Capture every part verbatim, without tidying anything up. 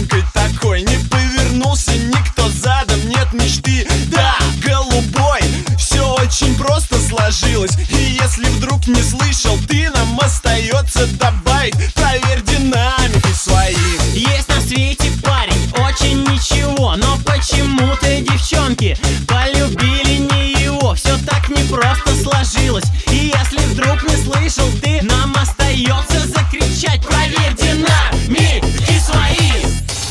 девчонкой такой не повернулся никто задом, нет мечты. Да, голубой, все очень просто сложилось. И если вдруг не слышал ты, нам остается добавить: проверь динамики свои. Есть на свете парень, очень ничего, но почему-то девчонки полюбили не его. Все так непросто сложилось. И если вдруг не слышал ты, нам остается закричать: проверь динамики свои.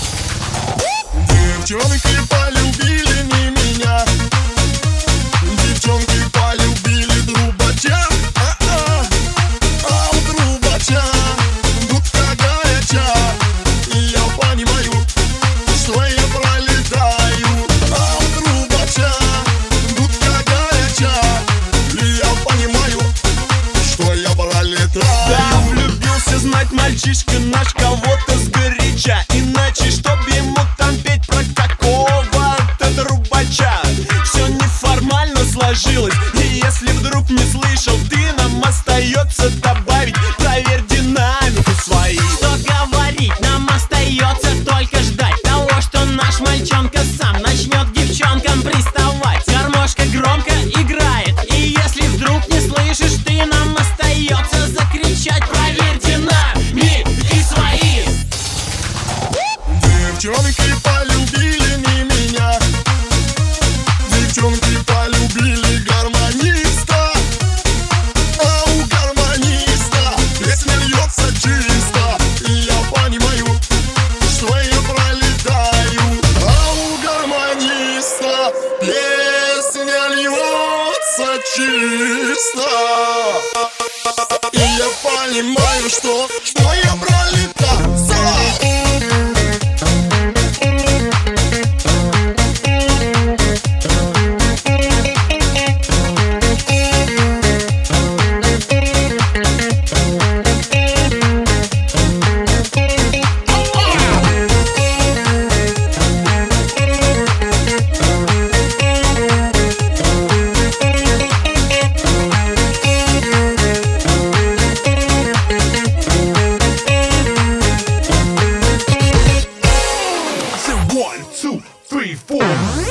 Девчонки полюбили не меня, девчонки полюбили трубача. А-а, а у трубача дудка горяча, и я понимаю, что я пролетаю. А у трубача дудка горяча, и я понимаю, что я пролетаю. Да, влюбился, знать, мальчишка наш кого-то сгоряча. Иначе, чтоб ему там петь про какого-то трубача. Все неформально сложилось. И если вдруг не слышал ты, нам остается добавить: проверь динамику свои. Что говорить, нам остается только ждать того, что наш мальчонка сам начнет к девчонкам приставать. Гармошка громко играет, и если вдруг не слышишь ты, нам остается закричать: проверь динамики свои. Девчонки полюбили не меня, девчонки полюбили гармониста. А у гармониста песня льется чисто, и я понимаю, что я пролетаю. А у гармониста песня льется чисто, и я понимаю, что, что я пролетаю. One, two, three, four.